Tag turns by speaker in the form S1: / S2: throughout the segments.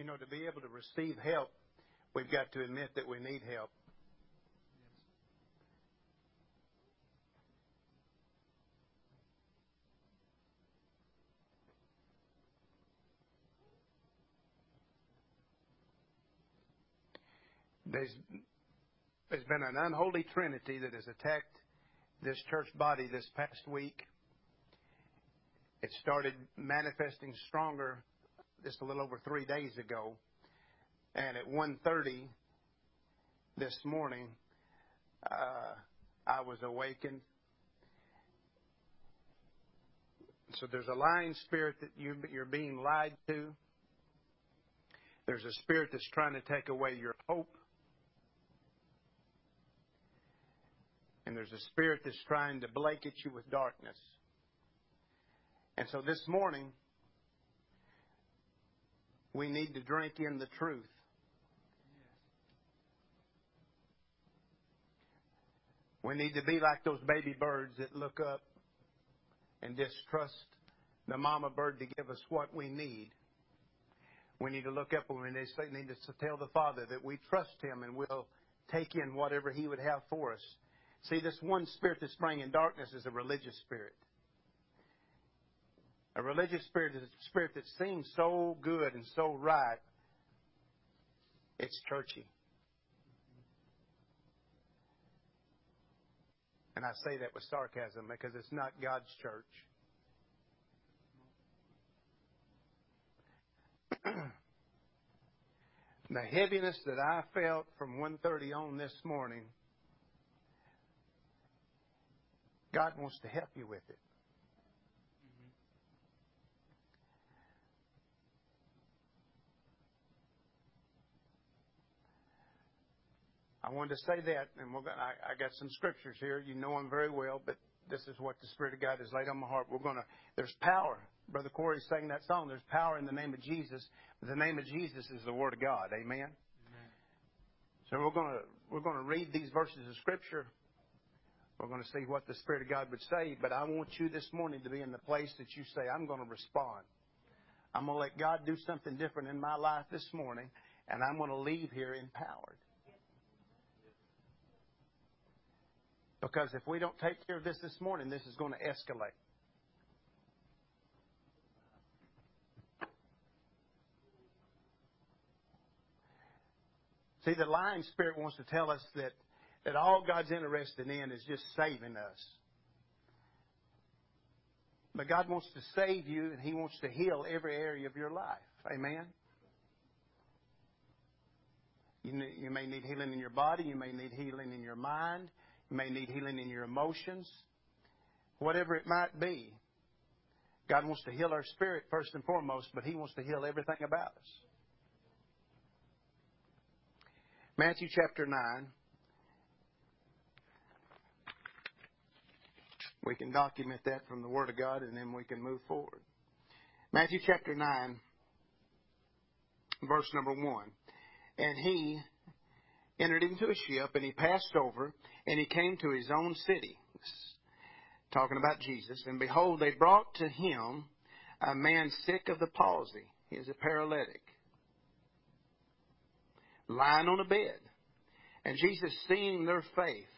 S1: To be able to receive help, we've got to admit that we need help. There's been an unholy trinity that has attacked this church body this past week. It started manifesting stronger just a little over 3 days ago. And at 1:30 this morning, I was awakened. So there's a lying spirit that you're being lied to. There's a spirit that's trying to take away your hope. And there's a spirit that's trying to blanket you with darkness. And so this morning, we need to drink in the truth. We need to be like those baby birds that look up and distrust the mama bird to give us what we need. We need to look up and we need to tell the Father that we trust Him and we'll take in whatever He would have for us. See, this one spirit that's bringing darkness is a religious spirit. A religious spirit is a spirit that seems so good and so right. It's churchy. And I say that with sarcasm because it's not God's church. The heaviness that I felt from 1:30 on this morning, God wants to help you with it. I wanted to say that, and I got some scriptures here. You know them very well, but this is what the Spirit of God has laid on my heart. There's power. Brother Corey sang that song. There's power in the name of Jesus. The name of Jesus is the Word of God. Amen. So we're going to read these verses of Scripture. We're going to see what the Spirit of God would say. But I want you this morning to be in the place that you say, I'm going to respond. I'm going to let God do something different in my life this morning, and I'm going to leave here empowered. Because if we don't take care of this morning, this is going to escalate. See, the lying spirit wants to tell us that all God's interested in is just saving us. But God wants to save you, and He wants to heal every area of your life. Amen? You may need healing in your body. You may need healing in your mind. You may need healing in your emotions. Whatever it might be, God wants to heal our spirit first and foremost, but He wants to heal everything about us. Matthew chapter 9. We can document that from the Word of God, and then we can move forward. Matthew chapter 9, verse number 1. And He entered into a ship, and He passed over, and He came to His own city. Talking about Jesus. And behold, they brought to Him a man sick of the palsy. He is a paralytic, lying on a bed. And Jesus, seeing their faith,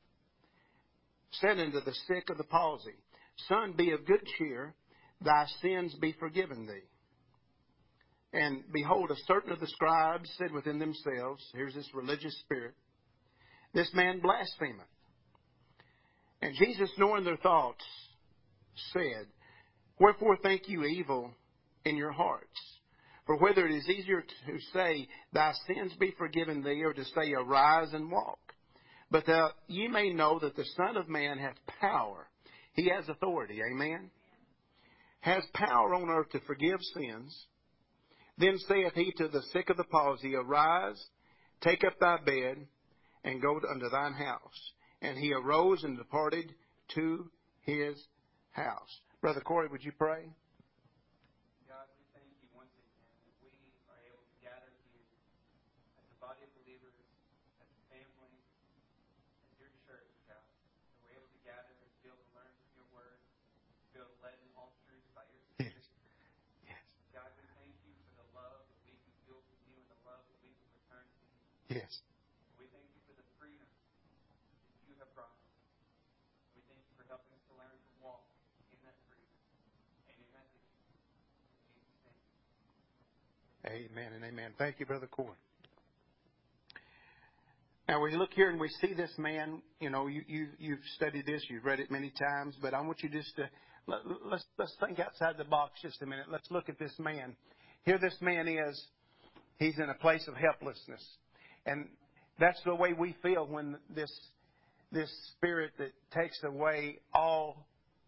S1: said unto the sick of the palsy, Son, be of good cheer, thy sins be forgiven thee. And behold, a certain of the scribes said within themselves, here's this religious spirit, this man blasphemeth. And Jesus, knowing their thoughts, said, Wherefore think you evil in your hearts? For whether it is easier to say, Thy sins be forgiven thee, or to say, Arise and walk. But that ye may know that the Son of Man hath power. He has authority, amen? Has power on earth to forgive sins. Then saith He to the sick of the palsy, Arise, take up thy bed, and go unto thine house. And he arose and departed to his house. Brother Corey, would you pray?
S2: God, we thank you once again that we are able to gather here as a body of believers, as a family, as your church, God. That we're able to gather and be able to learn from your word, be able to led in all truth by your Spirit.
S1: Yes.
S2: God, we thank you for the love that we can feel
S1: Yes.
S2: We thank you for the freedom that you have brought us. We thank you for helping us to learn to walk in that freedom and in that victory. In Jesus' name.
S1: Amen and amen. Thank you, Brother Corey. Now we look here and we see this man. You know, you've studied this, you've read it many times, but I want you just to let's think outside the box just a minute. Let's look at this man. Here, this man is. He's in a place of helplessness, and that's the way we feel when this spirit that takes away all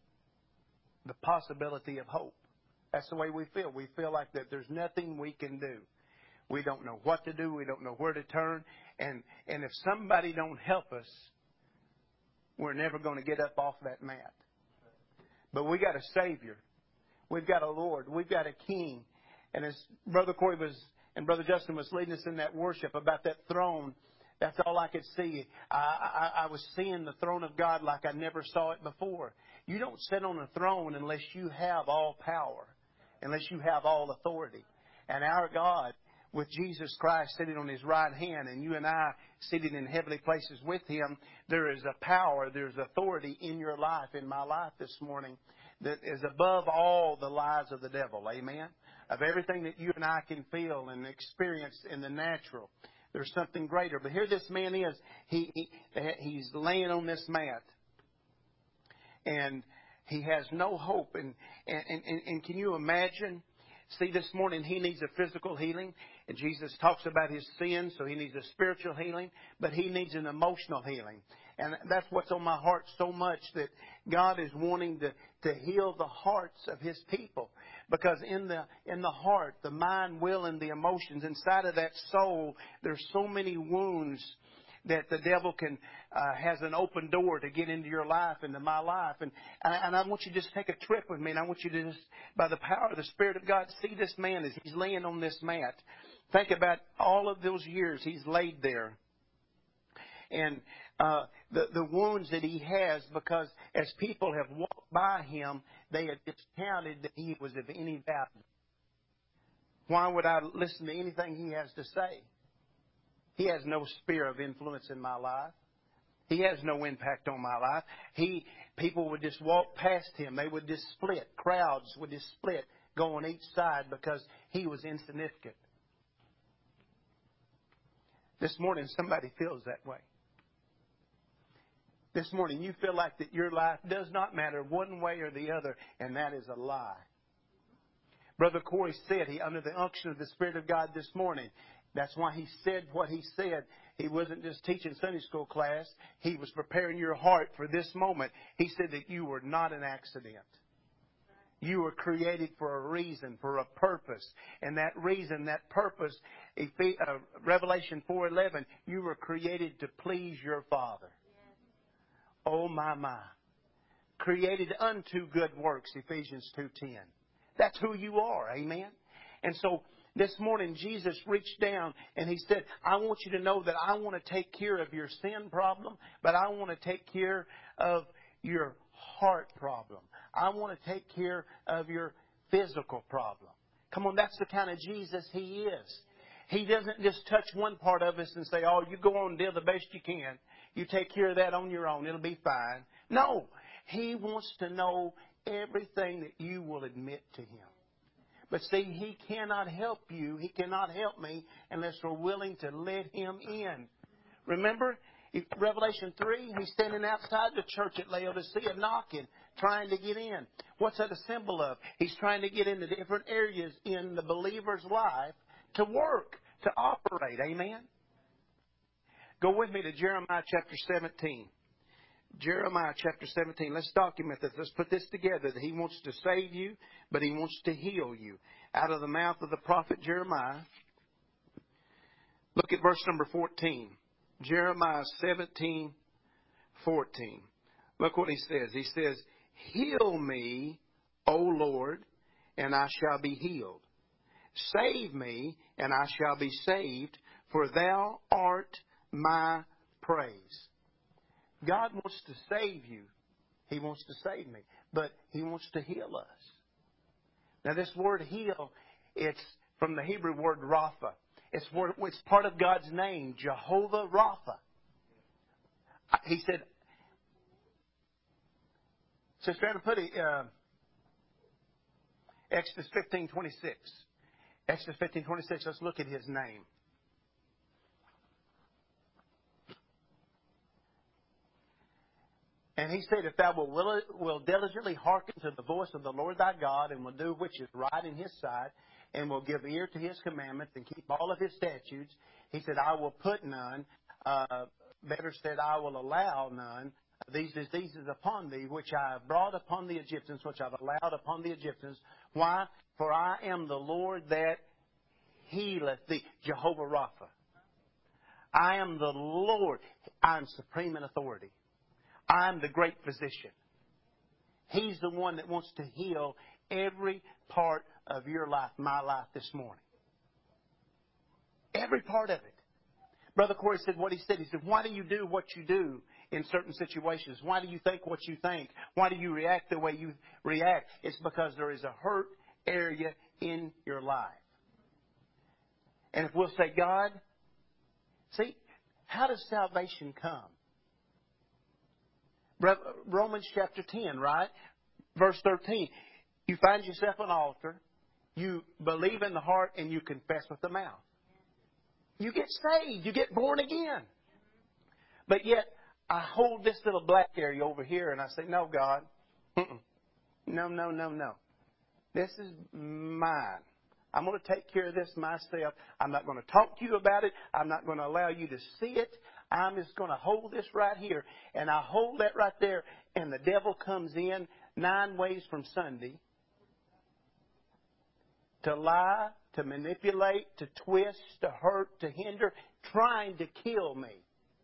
S1: the possibility of hope. That's the way we feel. We feel like that there's nothing we can do. We don't know what to do. We don't know where to turn. And if somebody don't help us, we're never going to get up off that mat. But we got a Savior. We've got a Lord. We've got a King. And as Brother Corey and Brother Justin was leading us in that worship about that throne, that's all I could see. I was seeing the throne of God like I never saw it before. You don't sit on a throne unless you have all power, unless you have all authority. And our God, with Jesus Christ sitting on His right hand and you and I seated in heavenly places with Him, there is a power, there's authority in your life, in my life this morning, that is above all the lies of the devil. Amen? Of everything that you and I can feel and experience in the natural. There's something greater. But here this man is. He's laying on this mat. And he has no hope. And can you imagine? See, this morning he needs a physical healing. And Jesus talks about his sins, so he needs a spiritual healing. But he needs an emotional healing. And that's what's on my heart so much, that God is wanting to heal the hearts of His people. Because in the heart, the mind, will, and the emotions, inside of that soul, there's so many wounds that the devil has an open door to get into your life, into my life. And I want you to just take a trip with me, and I want you to just, by the power of the Spirit of God, see this man as he's laying on this mat. Think about all of those years he's laid there. And the wounds that he has, because as people have walked by him, they have discounted that he was of any value. Why would I listen to anything he has to say? He has no sphere of influence in my life. He has no impact on my life. People would just walk past him. They would just split. Crowds would just split, go on each side because he was insignificant. This morning, somebody feels that way. This morning, you feel like that your life does not matter one way or the other, and that is a lie. Brother Corey said, under the unction of the Spirit of God this morning, that's why he said what he said. He wasn't just teaching Sunday school class. He was preparing your heart for this moment. He said that you were not an accident. You were created for a reason, for a purpose. And that reason, that purpose, Revelation 4:11, you were created to please your Father. Oh, my. Created unto good works, Ephesians 2:10. That's who you are, amen? And so this morning, Jesus reached down and He said, I want you to know that I want to take care of your sin problem, but I want to take care of your heart problem. I want to take care of your physical problem. Come on, that's the kind of Jesus He is. He doesn't just touch one part of us and say, oh, you go on and do the best you can. You take care of that on your own. It'll be fine. No. He wants to know everything that you will admit to Him. But see, He cannot help you. He cannot help me unless we're willing to let Him in. Remember, Revelation 3, He's standing outside the church at Laodicea knocking, trying to get in. What's that a symbol of? He's trying to get into different areas in the believer's life to work, to operate. Amen? Go with me to Jeremiah chapter 17. Jeremiah chapter 17. Let's document this. Let's put this together. That He wants to save you, but He wants to heal you. Out of the mouth of the prophet Jeremiah. Look at verse number 14. Jeremiah 17:14. Look what he says. He says, heal me, O Lord, and I shall be healed. Save me, and I shall be saved, for Thou art my praise. God wants to save you. He wants to save me. But He wants to heal us. Now this word heal, it's from the Hebrew word rapha. It's part of God's name, Jehovah Rapha. He said, Sister Anna, put Exodus 15:26. Exodus 15:26, let's look at His name. And He said, if thou will diligently hearken to the voice of the Lord thy God, and will do which is right in His sight, and will give ear to His commandments, and keep all of His statutes, He said, I will put none, better said, I will allow none, these diseases upon thee, which I have brought upon the Egyptians, which I have allowed upon the Egyptians. Why? For I am the Lord that healeth thee. Jehovah Rapha. I am the Lord. I am supreme in authority. I am the great physician. He's the one that wants to heal every part of your life, my life this morning. Every part of it. Brother Corey said what he said. He said, why do you do what you do in certain situations? Why do you think what you think? Why do you react the way you react? It's because there is a hurt area in your life. And if we'll say, God, see, how does salvation come? Romans chapter 10, right? Verse 13. You find yourself an altar. You believe in the heart and you confess with the mouth. You get saved. You get born again. But yet, I hold this little black area over here and I say, no, God. No. This is mine. I'm going to take care of this myself. I'm not going to talk to you about it. I'm not going to allow you to see it. I'm just going to hold this right here. And I hold that right there. And the devil comes in 9 ways from Sunday to lie, to manipulate, to twist, to hurt, to hinder, trying to kill me.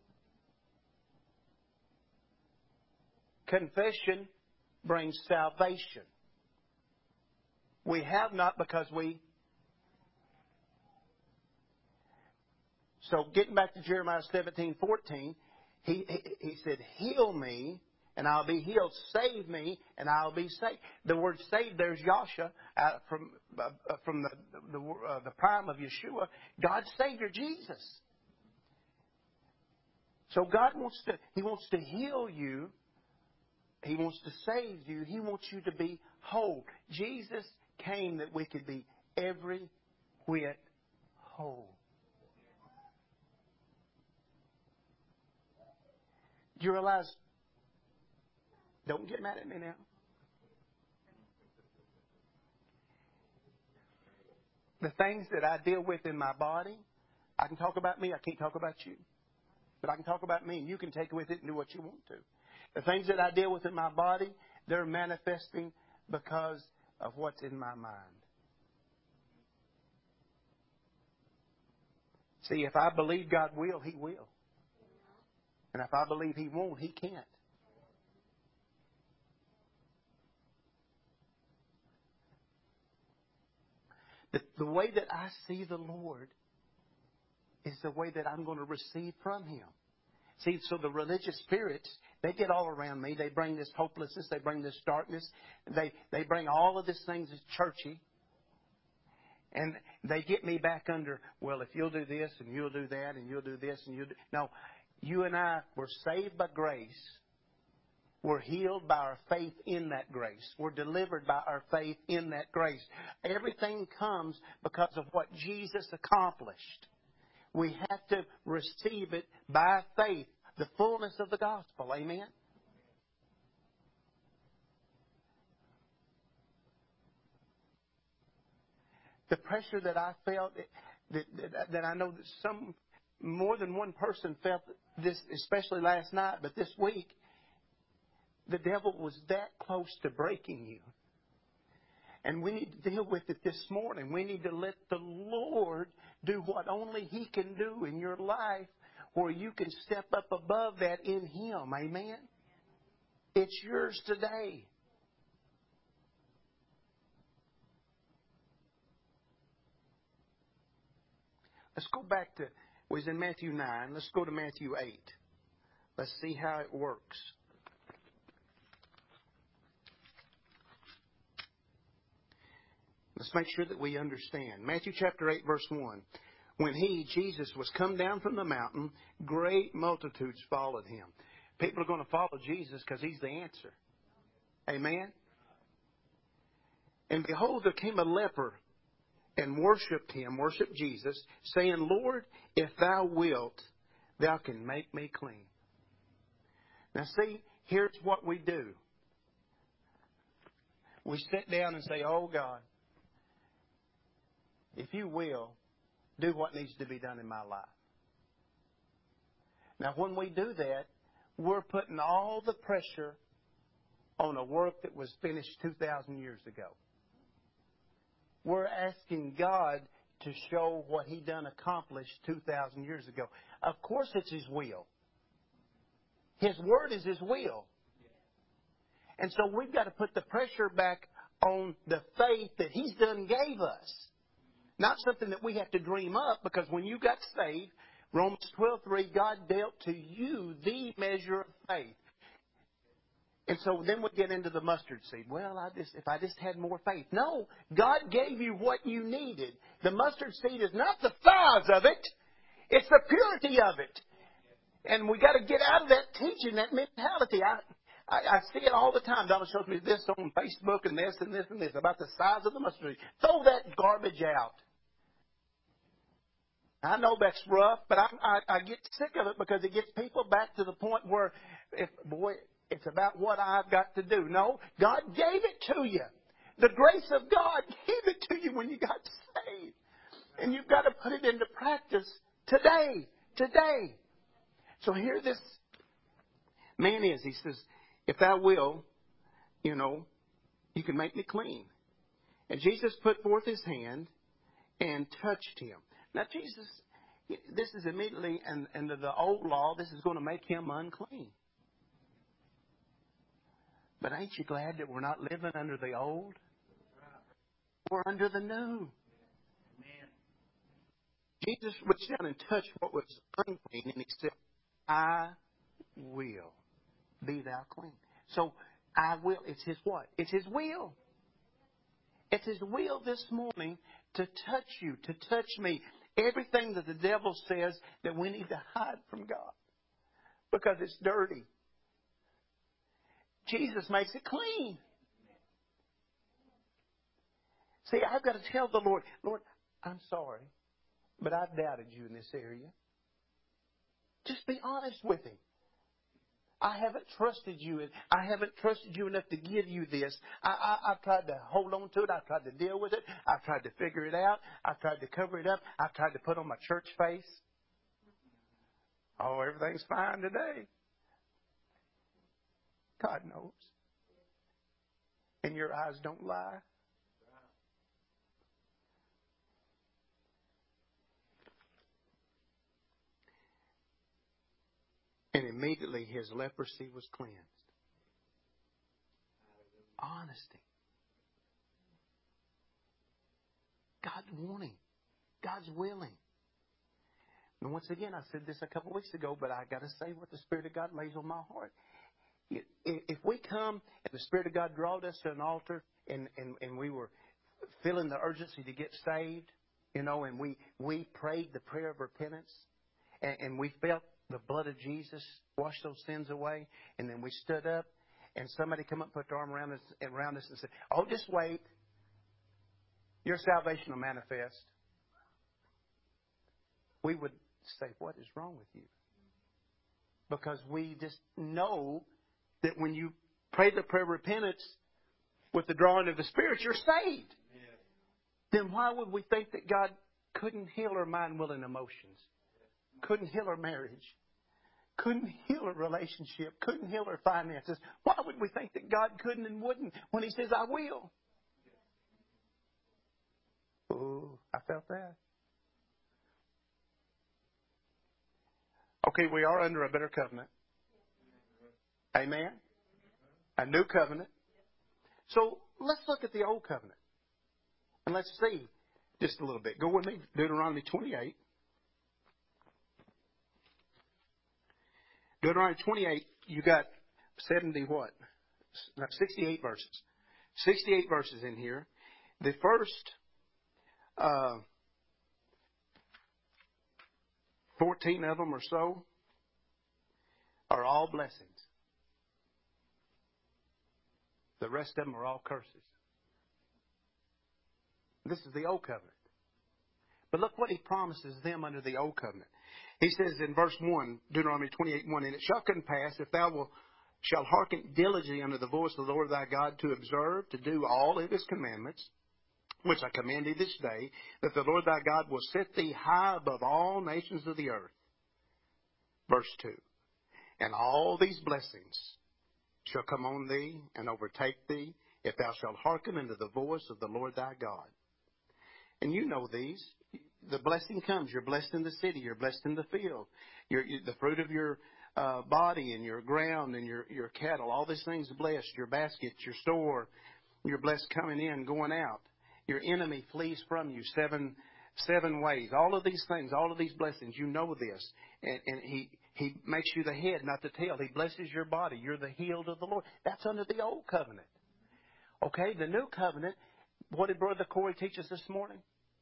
S1: Confession brings salvation. We have not because we... So getting back to Jeremiah 17:14, he said, heal me and I'll be healed. Save me and I'll be saved. The word saved, there's Yasha from the prime of Yeshua. God's Savior, Jesus. So God wants to heal you. He wants to save you. He wants you to be whole. Jesus came that we could be every whit whole. Do you realize? Don't get mad at me now. The things that I deal with in my body, I can talk about me. I can't talk about you. But I can talk about me, and you can take with it and do what you want to. The things that I deal with in my body, they're manifesting because of what's in my mind. See, if I believe God will, He will. And if I believe He won't, He can't. The way that I see the Lord is the way that I'm going to receive from Him. See, so the religious spirits, they get all around me. They bring this hopelessness. They bring this darkness. They bring all of these things that's churchy. And they get me back under, well, if you'll do this and you'll do that and you'll do this and you'll do... No, you and I were saved by grace. We're healed by our faith in that grace. We're delivered by our faith in that grace. Everything comes because of what Jesus accomplished. We have to receive it by faith, the fullness of the gospel. Amen? The pressure that I felt, that I know that more than one person felt this, especially last night, but this week, the devil was that close to breaking you. And we need to deal with it this morning. We need to let the Lord do what only He can do in your life, where you can step up above that in Him. Amen? It's yours today. Let's go back to, we was in Matthew 9. Let's go to Matthew 8. Let's see how it works. Let's make sure that we understand. Matthew chapter 8, verse 1. when Jesus, was come down from the mountain, great multitudes followed him. People are going to follow Jesus because he's the answer. Amen? And behold, there came a leper and worshipped Jesus, saying, Lord, if thou wilt, thou can make me clean. Now see, here's what we do. We sit down and say, oh God, if you will, do what needs to be done in my life. Now when we do that, we're putting all the pressure on a work that was finished 2,000 years ago. We're asking God to show what He done accomplished 2,000 years ago. Of course it's His will. His Word is His will. And so we've got to put the pressure back on the faith that He's done gave us. Not something that we have to dream up, because when you got saved, Romans 12:3, God dealt to you the measure of faith. And so then we get into the mustard seed. Well, if I just had more faith. No, God gave you what you needed. The mustard seed is not the size of it. It's the purity of it. And we got to get out of that teaching, that mentality. I see it all the time. Donna shows me this on Facebook and this and this and this about the size of the mustard seed. Throw that garbage out. I know that's rough, but I get sick of it because it gets people back to the point where, it's about what I've got to do. No, God gave it to you. The grace of God gave it to you when you got saved. And you've got to put it into practice today. Today. So here this man is. He says, if thou will, you can make me clean. And Jesus put forth his hand and touched him. Now Jesus, this is immediately under the old law, this is going to make him unclean. But ain't you glad that we're not living under the old? We're under the new. Jesus reached down and touched what was unclean, and he said, I will be thou clean. So, I will, it's his what? It's his will. It's his will this morning to touch you, to touch me. Everything that the devil says that we need to hide from God because it's dirty. Jesus makes it clean. See, I've got to tell the Lord, Lord, I'm sorry, but I've doubted you in this area. Just be honest with him. I haven't trusted you. I haven't trusted you enough to give you this. I've tried to hold on to it. I've tried to deal with it. I've tried to figure it out. I've tried to cover it up. I've tried to put on my church face. Oh, everything's fine today. God knows. And your eyes don't lie. And immediately his leprosy was cleansed. Honesty. God's wanting. God's willing. And once again, I said this a couple of weeks ago, but I got to say what the Spirit of God lays on my heart. If we come and the Spirit of God drawed us to an altar and we were feeling the urgency to get saved, and we prayed the prayer of repentance and we felt the blood of Jesus wash those sins away, and then we stood up and somebody come up and put their arm around us and said, oh, just wait. Your salvation will manifest. We would say, what is wrong with you? Because we just know that when you pray the prayer of repentance with the drawing of the Spirit, you're saved. Yeah. Then why would we think that God couldn't heal our mind, will, and emotions? Couldn't heal our marriage? Couldn't heal our relationship? Couldn't heal our finances? Why would we think that God couldn't and wouldn't when He says, I will? Oh, I felt that. Okay, we are under a better covenant. Amen? A new covenant. So let's look at the old covenant. And let's see just a little bit. Go with me. Deuteronomy 28. Deuteronomy 28, you got 68 verses. 68 verses in here. The first 14 of them or so are all blessings. The rest of them are all curses. This is the Old Covenant. But look what He promises them under the Old Covenant. He says in verse 1, Deuteronomy 28:1, "And it shall come to pass, if thou shalt hearken diligently unto the voice of the Lord thy God, to observe, to do all of His commandments, which I command thee this day, that the Lord thy God will set thee high above all nations of the earth." Verse 2, "And all these blessings shall come on thee and overtake thee, if thou shalt hearken unto the voice of the Lord thy God." And you know these. The blessing comes. You're blessed in the city. You're blessed in the field. The fruit of your body and your ground and your cattle, all these things are blessed. Your basket, your store, you're blessed coming in, going out. Your enemy flees from you seven ways. All of these things, all of these blessings, you know this. And He makes you the head, not the tail. He blesses your body. You're the healed of the Lord. That's under the Old Covenant. Okay, the New Covenant, what did Brother Corey teach us this morning?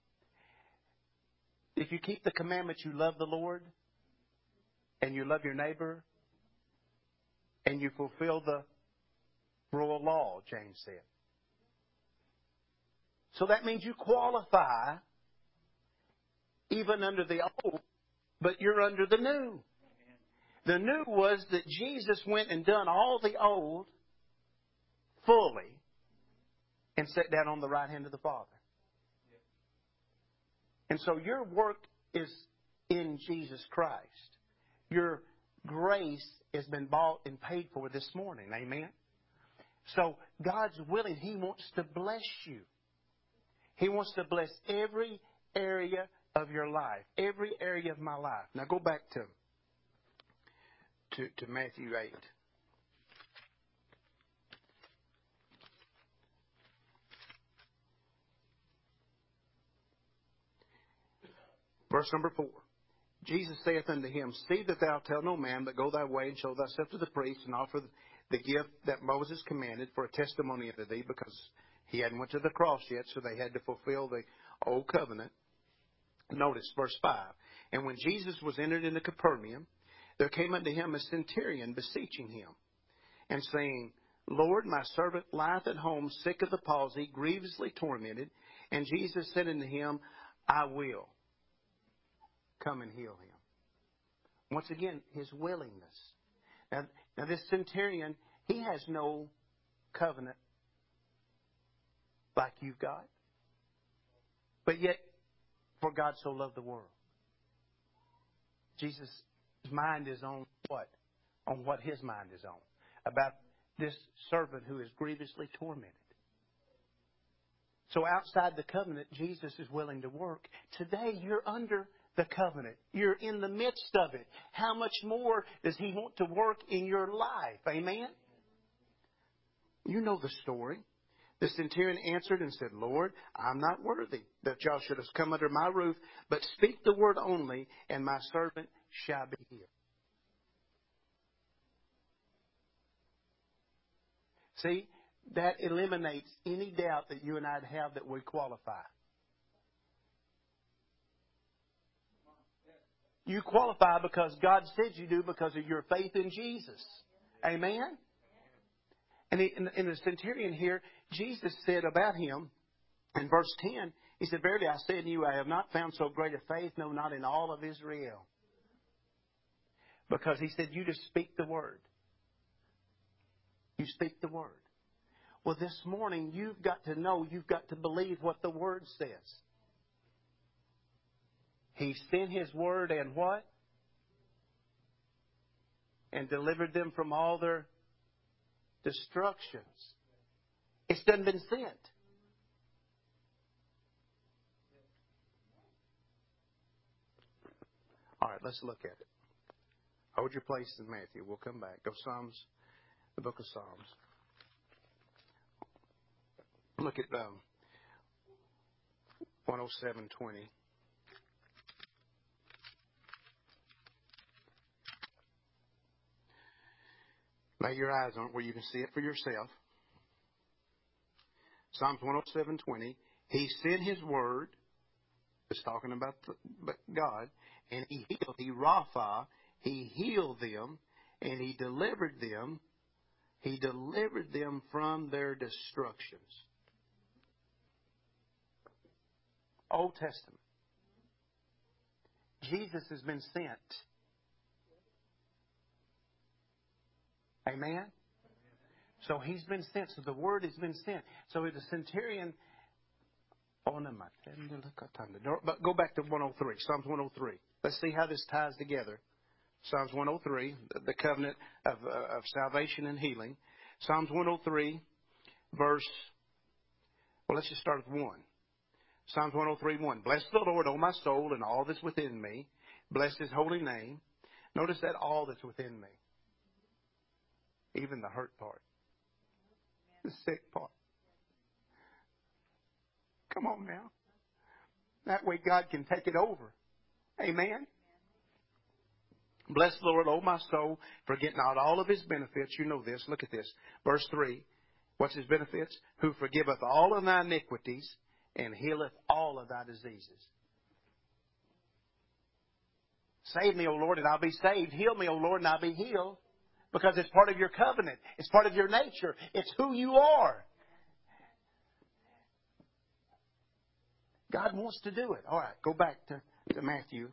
S1: If you keep the commandments, you love the Lord, and you love your neighbor, and you fulfill the royal law, James said. So that means you qualify even under the old, but you're under the new. The new was that Jesus went and done all the old fully and sat down on the right hand of the Father. And so your work is in Jesus Christ. Your grace has been bought and paid for this morning. Amen? So God's willing. He wants to bless you. He wants to bless every area of your life, every area of my life. Now go back to Matthew 8. Verse number 4. Jesus saith unto him, "See that thou tell no man, but go thy way and show thyself to the priest and offer the gift that Moses commanded for a testimony unto thee," because he hadn't went to the cross yet, so they had to fulfill the Old Covenant. Notice verse 5. "And when Jesus was entered into Capernaum, there came unto him a centurion beseeching him, and saying, Lord, my servant lieth at home, sick of the palsy, grievously tormented. And Jesus said unto him, I will come and heal him." Once again, his willingness. Now this centurion, he has no covenant like you've got. But yet, for God so loved the world. Jesus' mind is on what? On what his mind is on. About this servant who is grievously tormented. So outside the covenant, Jesus is willing to work. Today, you're under the covenant. You're in the midst of it. How much more does He want to work in your life? Amen? You know the story. The centurion answered and said, Lord, I'm not worthy that y'all should have come under my roof, but speak the word only, and my servant shall be healed. See, that eliminates any doubt that you and I have that we qualify. You qualify because God said you do because of your faith in Jesus. Amen? And in the centurion here, Jesus said about him, in verse 10, He said, Verily I say unto you, I have not found so great a faith, no, not in all of Israel. Because He said, you just speak the word. You speak the word. Well, this morning, you've got to know, you've got to believe what the word says. He sent His word and what? And delivered them from all their destructions. It's done been sent. All right, let's look at it. Hold your place in Matthew. We'll come back. Go Psalms, the book of Psalms. Look at 107:20. Lay your eyes on it where you can see it for yourself. Psalms 107:20. He sent His word It's talking about God. And He healed. He Rapha. He healed them. And He delivered them. He delivered them from their destructions. Old Testament. Jesus has been sent. Amen? So He's been sent. So the Word has been sent. So the centurion... Oh, no, but go back to 103, Psalms 103. Let's see how this ties together. Psalms 103, the covenant of salvation and healing. Psalms 103, verse... Well, let's just start with 1. Psalms 103, 1. Bless the Lord, O my soul, and all that's within me. Bless His holy name. Notice that all that's within me. Even the hurt part. The sick part. Come on now. That way God can take it over. Amen. Bless the Lord, O my soul, forget not all of His benefits. You know this. Look at this. Verse 3. What's His benefits? Who forgiveth all of thy iniquities and healeth all of thy diseases. Save me, O Lord, and I'll be saved. Heal me, O Lord, and I'll be healed. Because it's part of your covenant. It's part of your nature. It's who you are. God wants to do it. All right, go back to Matthew.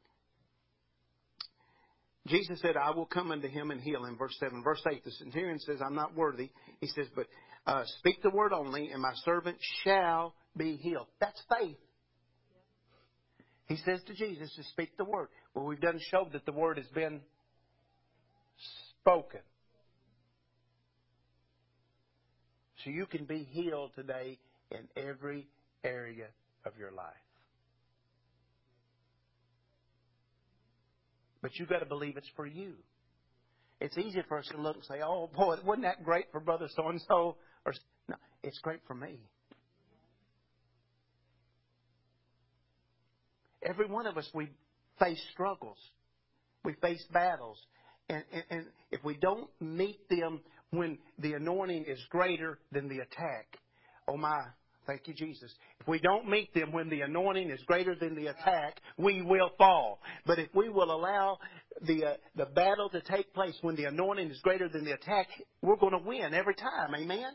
S1: Jesus said, I will come unto him and heal him. Verse 7. Verse 8, the centurion says, I'm not worthy. He says, but speak the word only, and my servant shall be healed. That's faith. He says to Jesus to speak the word. Well, we've done showed that the word has been spoken. So you can be healed today in every area of your life. But you've got to believe it's for you. It's easy for us to look and say, oh, boy, wasn't that great for Brother so-and-so? Or, no, it's great for me. Every one of us, we face struggles. We face battles. And if we don't meet them when the anointing is greater than the attack, oh my, thank you, Jesus. If we don't meet them when the anointing is greater than the attack, we will fall. But if we will allow the battle to take place when the anointing is greater than the attack, we're going to win every time. Amen?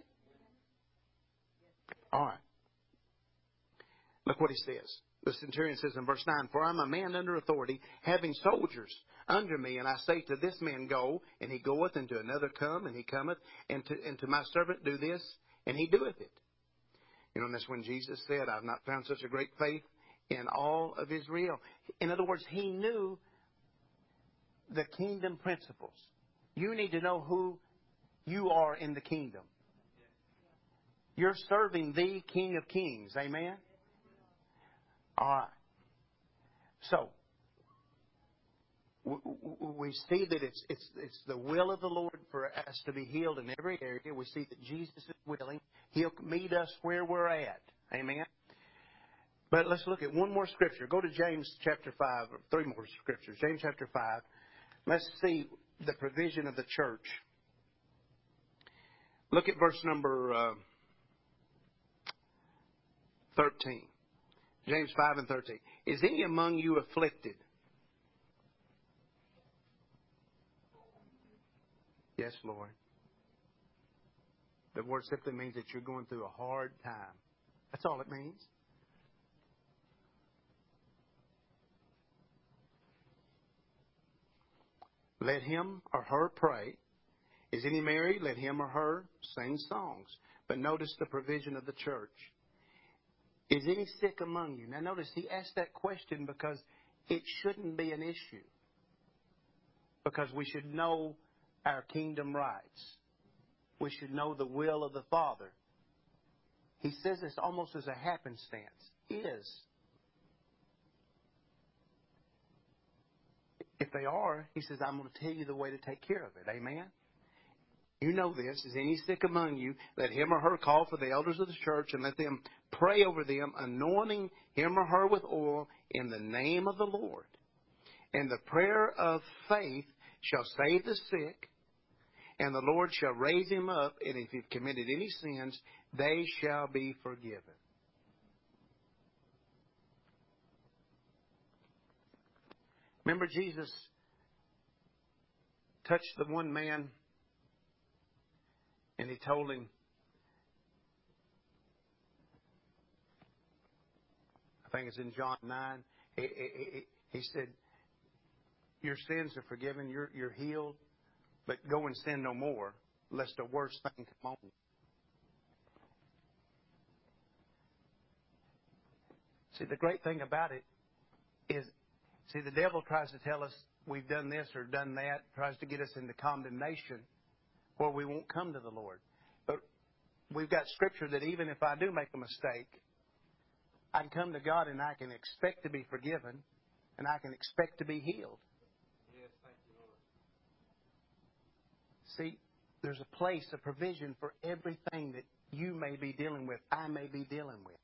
S1: All right. Look what he says. The centurion says in verse 9, for I'm a man under authority, having soldiers under me, and I say to this man, go, and he goeth, and to another come, and he cometh, and to my servant do this, and he doeth it. You know, and that's when Jesus said, I've not found such a great faith in all of Israel. In other words, he knew the kingdom principles. You need to know who you are in the kingdom. You're serving the King of Kings. Amen? All right. So, we see that it's the will of the Lord for us to be healed in every area. We see that Jesus is willing. He'll meet us where we're at. Amen? But let's look at one more scripture. Go to James chapter 5, or 3 more scriptures. James chapter 5. Let's see the provision of the church. Look at verse number 13. James 5 and 13. Is any among you afflicted? Yes, Lord. The word simply means that you're going through a hard time. That's all it means. Let him or her pray. Is any married? Let him or her sing songs. But notice the provision of the church. Is any sick among you? Now notice he asked that question because it shouldn't be an issue. Because we should know our kingdom rights. We should know the will of the Father. He says this almost as a happenstance. Is. If they are, he says, I'm going to tell you the way to take care of it. Amen? You know this. Is any sick among you? Let him or her call for the elders of the church and let them pray over them, anointing him or her with oil in the name of the Lord. And the prayer of faith shall save the sick, and the Lord shall raise him up, and if he've committed any sins, they shall be forgiven. Remember, Jesus touched the one man and He told him, I think it's in John 9, He said, your sins are forgiven, you're healed, but go and sin no more, lest a worse thing come on you. See, the great thing about it is, see, the devil tries to tell us we've done this or done that, tries to get us into condemnation where we won't come to the Lord. But we've got Scripture that even if I do make a mistake, I can come to God and I can expect to be forgiven and I can expect to be healed.
S2: Yes, thank you, Lord.
S1: See, there's a place, a provision for everything that you may be dealing with, I may be dealing with.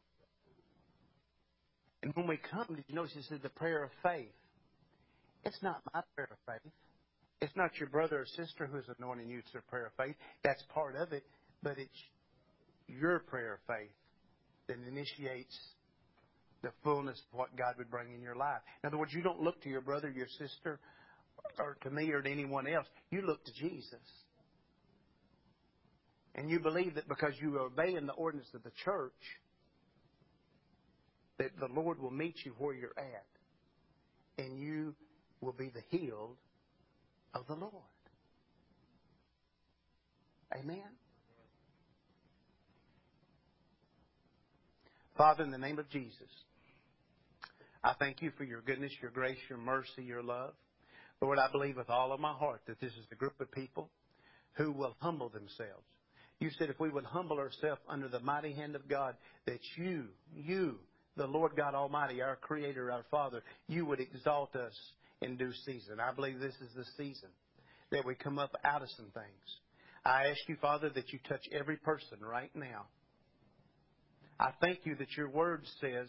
S1: And when we come, did you notice it said the prayer of faith? It's not my prayer of faith. It's not your brother or sister who's anointing you to the prayer of faith. That's part of it. But it's your prayer of faith that initiates the fullness of what God would bring in your life. In other words, you don't look to your brother, your sister, or to me or to anyone else. You look to Jesus. And you believe that because you are obeying the ordinance of the church, that the Lord will meet you where you're at. And you will be the healed of the Lord. Amen? Father, in the name of Jesus, I thank you for your goodness, your grace, your mercy, your love. Lord, I believe with all of my heart that this is a group of people who will humble themselves. You said if we would humble ourselves under the mighty hand of God, that you, the Lord God Almighty, our Creator, our Father, you would exalt us in due season. I believe this is the season that we come up out of some things. I ask you, Father, that you touch every person right now. I thank you that your word says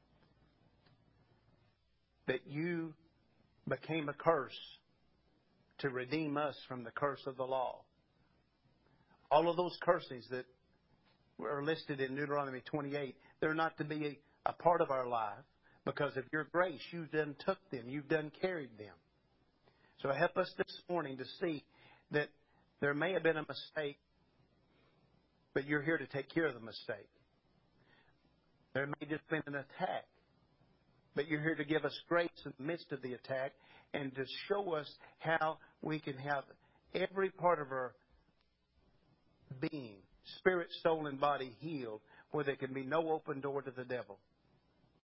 S1: that you became a curse to redeem us from the curse of the law. All of those curses that are listed in Deuteronomy 28, they're not to be a part of our life because of your grace. You've done took them. You've done carried them. So help us this morning to see that there may have been a mistake, but you're here to take care of the mistake. There may have just been an attack, but you're here to give us grace in the midst of the attack and to show us how we can have every part of our being, spirit, soul, and body healed, where there can be no open door to the devil.